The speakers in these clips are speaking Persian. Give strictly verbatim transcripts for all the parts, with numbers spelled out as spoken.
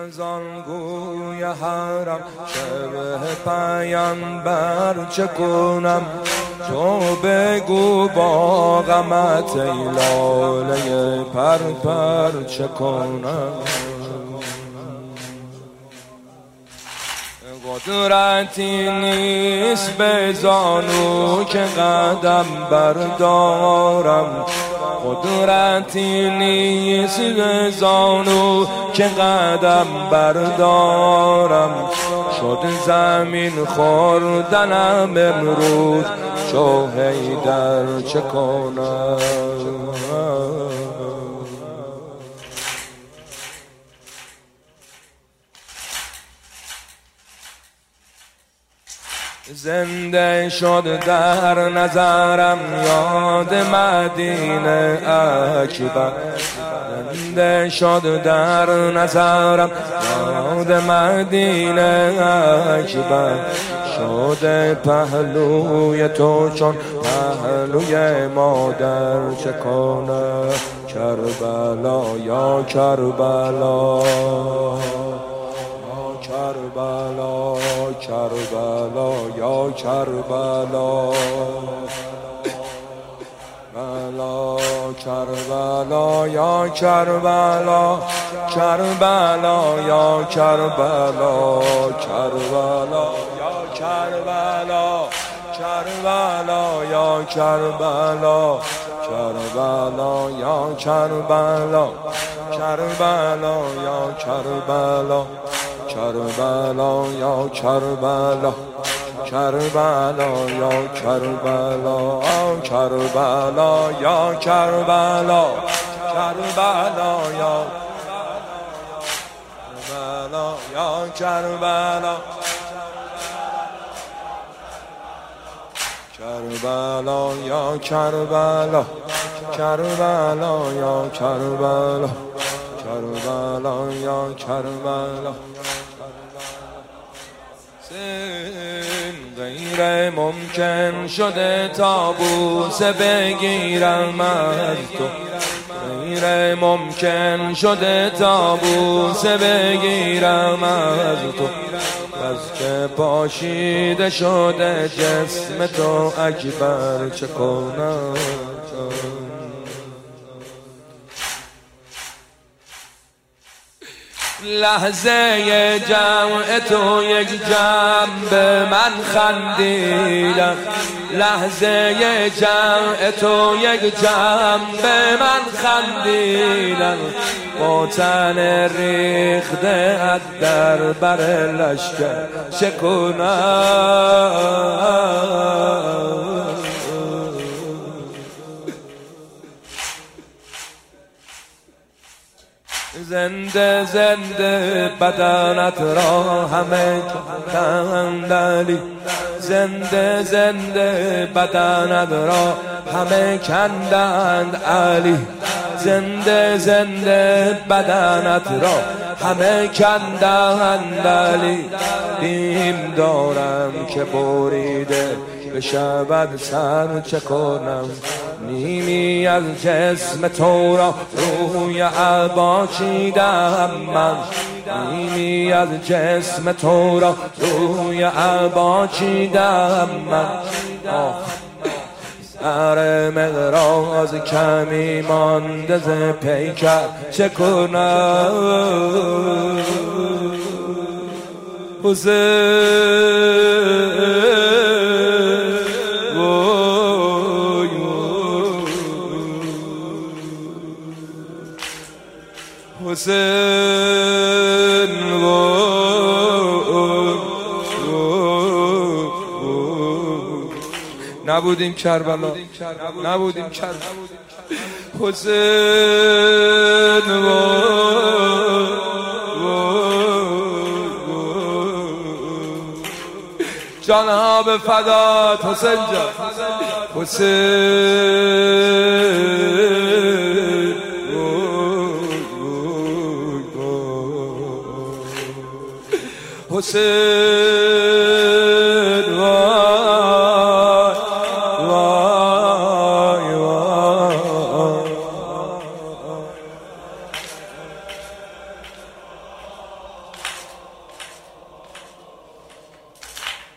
از آن گوی حرم شبه پیامبر چه کنم؟ تو بگو با غمت ای لاله پر پر چه کنم؟ قدرتی نیست به زانو که قدم بردارم، قدرتی نیست به زانو که قدم بردارم. شد زمین خوردنم امروز چو حیدر چه کنم؟ زنده شد در نظرم یاد مدینه اکبر، زنده شد در نظرم یاد مدینه اکبر. شده پهلوی تو چون پهلوی مادر چه کنم؟ کربلا یا کربلا کربلا کربلا یا کربلا بلا کربلا یا کربلا کربلا یا کربلا کربلا یا کربلا کربلا یا کربلا کربلا یا کربلا کربلا یا کربلا کربلا یا کربلا کربلا یا کربلا کربلا یا کربلا کربلا یا کربلا یا کربلا کربلا یا کربلا کربلا یا کربلا کربلا یا کربلا. غیر ممکن شده تابوس بگیرم از تو، غیر ممکن شده تابوس بگیرم از تو. از که پاشیده شده جسم تو اکبر چه کنم؟ لحظه جمع تو یک جمع به من خندیدن، لحظه جمع تو یک جمع به من خندیدن. با تن ریخته از در بر لشکر چه کنم؟ زنده زنده بدنت را همه کندلی، زنده زنده بدنت را همه کندند علی، زنده زنده بدنت را همه کندند علی. بیم دارم که بریده بشود سر چه کنم؟ نیمی از جسم تو را روی عبا چیدم من، نیمی از جسم تو را روی عبا چیدم من. سر مقراض کمی مانده ز پیکر چه کنم؟ حسین حسین نبودیم کربلا، نبودیم کربلا. حسین جانها به فدات حسین جان، حسین حسین وای وای وای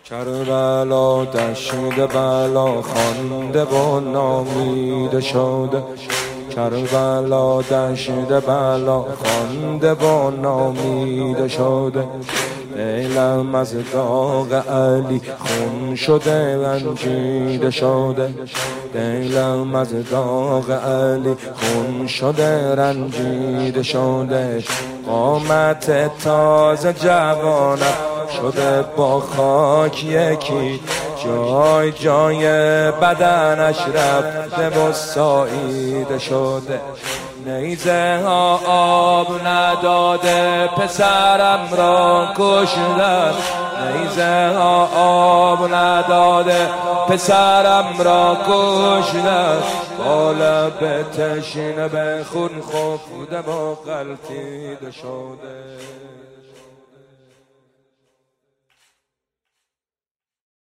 کربلا دشت بلا خوانده و نامیده شده، کربلا دشت بلا خوانده و نامیده شده. دلم از داغ علی خون شده رنجیده شده، دلم از داغ علی خون شده رنجیده شده. قامت تازه جوانم شده با خاک یکی، جای جای بدنش رفته و ساییده شده. نیزه ها آب نداده پسرم را کشتن، نیزه ها آب نداده پسرم را کشتن. با لب تشنه به خون خفته و غلطیده شده.